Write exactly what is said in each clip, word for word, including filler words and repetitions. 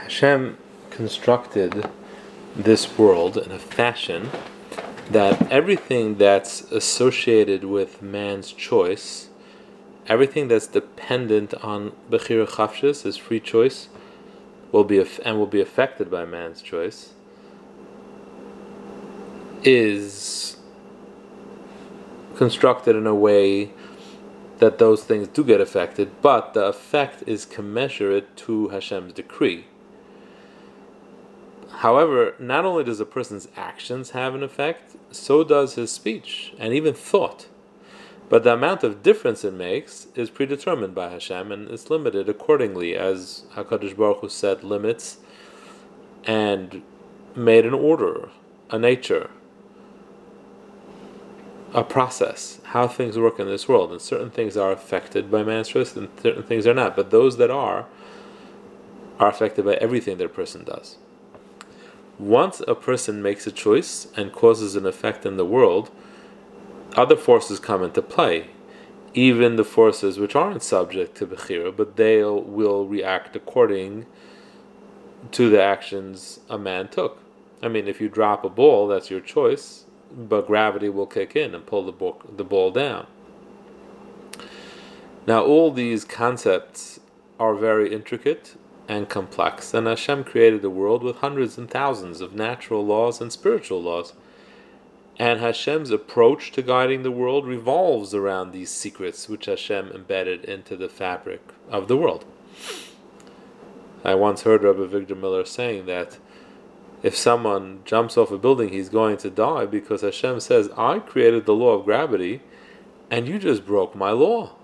Hashem constructed this world in a fashion that everything that's associated with man's choice, everything that's dependent on Bechira Chafshis, his free choice, will be af- and will be affected by man's choice, is constructed in a way that those things do get affected, but the effect is commensurate to Hashem's decree. However, not only does a person's actions have an effect, so does his speech and even thought. But the amount of difference it makes is predetermined by Hashem and is limited accordingly, as HaKadosh Baruch Hu set limits and made an order, a nature, a process, how things work in this world. And certain things are affected by man's choice and certain things are not. But those that are, are affected by everything that a person does. Once a person makes a choice and causes an effect in the world, other forces come into play, even the forces which aren't subject to Bechira, but they will react according to the actions a man took. I mean, if you drop a ball, that's your choice, but gravity will kick in and pull the ball, the ball down. Now, all these concepts are very intricate and complex, and Hashem created the world with hundreds and thousands of natural laws and spiritual laws. And Hashem's approach to guiding the world revolves around these secrets which Hashem embedded into the fabric of the world. I once heard Rabbi Victor Miller saying that if someone jumps off a building, he's going to die because Hashem says, I created the law of gravity and you just broke my law.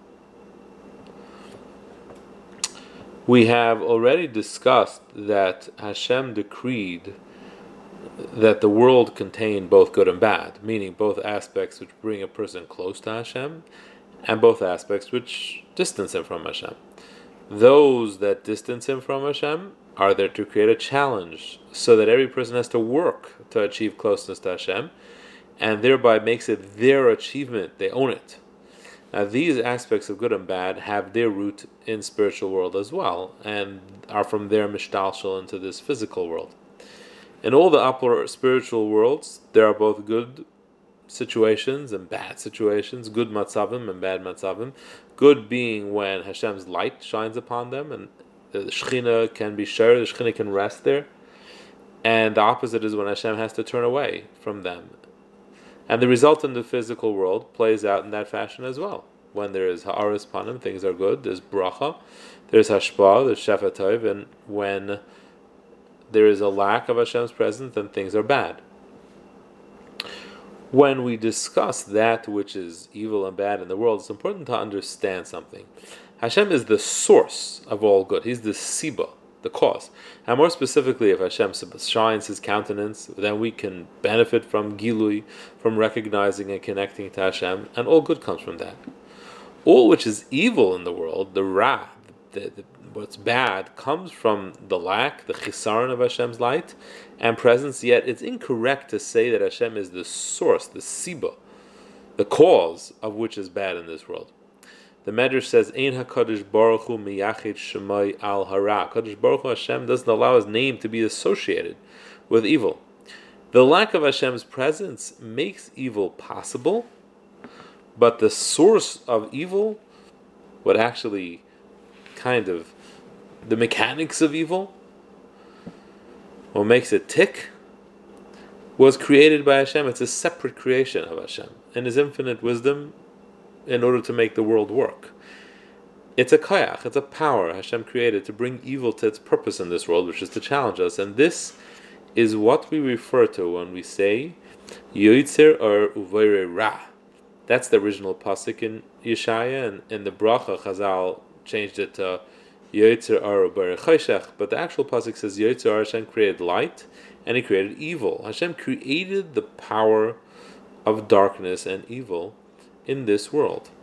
We have already discussed that Hashem decreed that the world contained both good and bad, meaning both aspects which bring a person close to Hashem and both aspects which distance him from Hashem. Those that distance him from Hashem are there to create a challenge so that every person has to work to achieve closeness to Hashem and thereby makes it their achievement, they own it. Now, these aspects of good and bad have their root in spiritual world as well, and are from their mishtalshel into this physical world. In all the upper spiritual worlds, there are both good situations and bad situations, good matzavim and bad matzavim. Good being when Hashem's light shines upon them, and the Shekhinah can be shared, the Shekhinah can rest there. And the opposite is when Hashem has to turn away from them. And the result in the physical world plays out in that fashion as well. When there is ha'aris panim, things are good, there's bracha, there's hashpah, there's shefa tov, and when there is a lack of Hashem's presence, then things are bad. When we discuss that which is evil and bad in the world, it's important to understand something. Hashem is the source of all good. He's the siba, the cause. And more specifically, if Hashem shines His countenance, then we can benefit from gilui, from recognizing and connecting to Hashem, and all good comes from that. All which is evil in the world, the ra, the, the, what's bad, comes from the lack, the chisaron of Hashem's light and presence, yet it's incorrect to say that Hashem is the source, the siba, the cause of which is bad in this world. The Medrash says, Ein HaKadosh Baruch Hu miyachid shemai al hara. Kadosh Baruch Hu Hashem doesn't allow His name to be associated with evil. The lack of Hashem's presence makes evil possible, but the source of evil, what actually kind of, the mechanics of evil, what makes it tick, was created by Hashem. It's a separate creation of Hashem in His infinite wisdom in order to make the world work. It's a kayach, it's a power Hashem created to bring evil to its purpose in this world, which is to challenge us. And this is what we refer to when we say Yoitzer or Uvere Ra. That's the original pasuk in Yeshaya, and in the bracha Chazal changed it to Yoitzer or Uvere Chayshech, but the actual pasuk says Yoitzer Hashem created light and He created evil. Hashem created the power of darkness and evil in this world.